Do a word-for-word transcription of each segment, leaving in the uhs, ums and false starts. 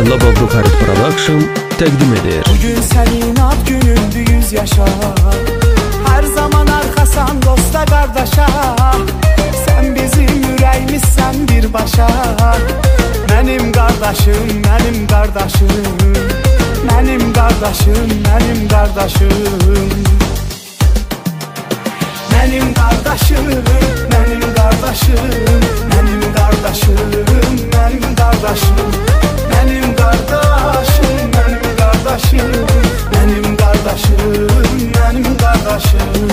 Laba Buxarit Production təqdim edir. Bugün sənin ad günündür, yüz yaşa. Hər zaman arxasan dosta, qardaşa. Sən bizim ürəyimizsən birbaşa. Mənim qardaşım, mənim qardaşım. Mənim qardaşım, mənim qardaşım. Mənim qardaşım, mənim qardaşım. Mənim qardaşım, mənim qardaşım. Mənim qardaşım, mənim qardaşım. Mənim qardaşım, mənim qardaşım.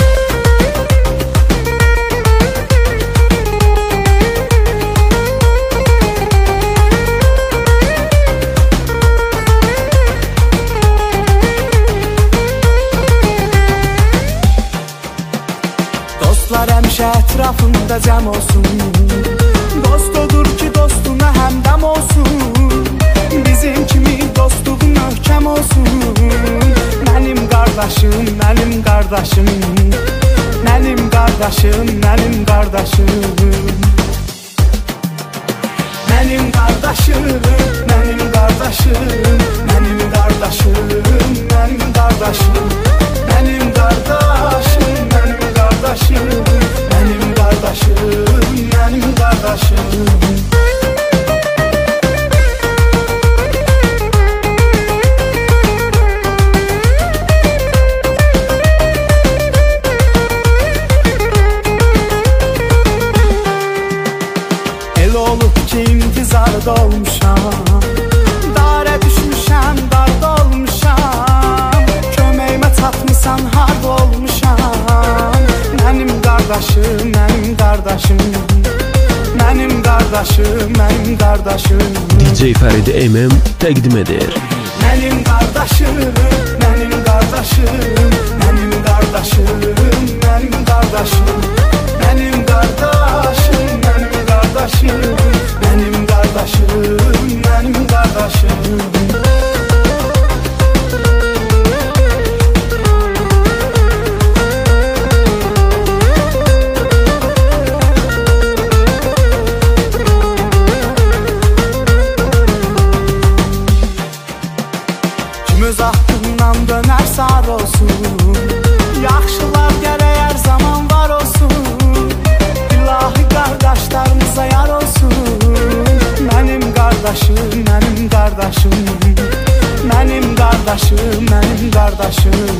Dostlar həmişə ətrafında cəm olsun. Dost odur ki dostuna həmdəm olsun. Bizim kimi dostluğun möhkəm olsun. Mənim qardaşım, mənim qardaşım. Mənim qardaşım, mənim qardaşım. Mənim qardaşım, mənim qardaşım. Mənim qardaşım, mənim qardaşım. Mənim qardaşım, mənim qardaşım. Mənim qardaşım, mənim qardaşım. El olub ki intizarda olmuşam. Darə düşmüşəm, darda olmuşam. Köməyimə çatmısan, harda olmuşam. Mənim qardaşım, mənim qardaşım. Mənim qardaşım, mənim qardaşım. D J Fərid M M təqdim edir. Mənim qardaşım, mənim qardaşım. Mənim qardaşım, mənim qardaşım. Mənim qardaşım, mənim qardaşım. Mənim qardaşım, mənim qardaşım. Öz haqqından dönər sar olsun. Yaxşılar gərək hər zaman var olsun. İlahi qardaşlarımıza yar olsun. Mənim qardaşım, mənim qardaşım. Mənim qardaşım, mənim qardaşım.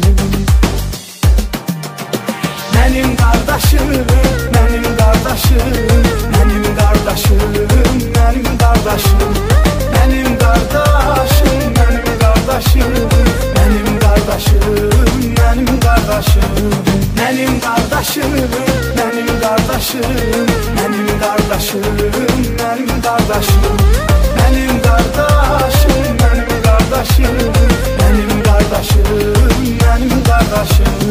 Mənim qardaşım, mənim qardaşım. Mənim qardaşım, mənim qardaşım. Mənim qardaşım, mənim qardaşım. Mənim qardaşım, mənim qardaşım. Mənim qardaşım, mənim qardaşım. Mənim qardaşım, mənim qardaşım. Mənim qardaşım, mənim qardaşım. Mənim qardaşım, mənim qardaşım.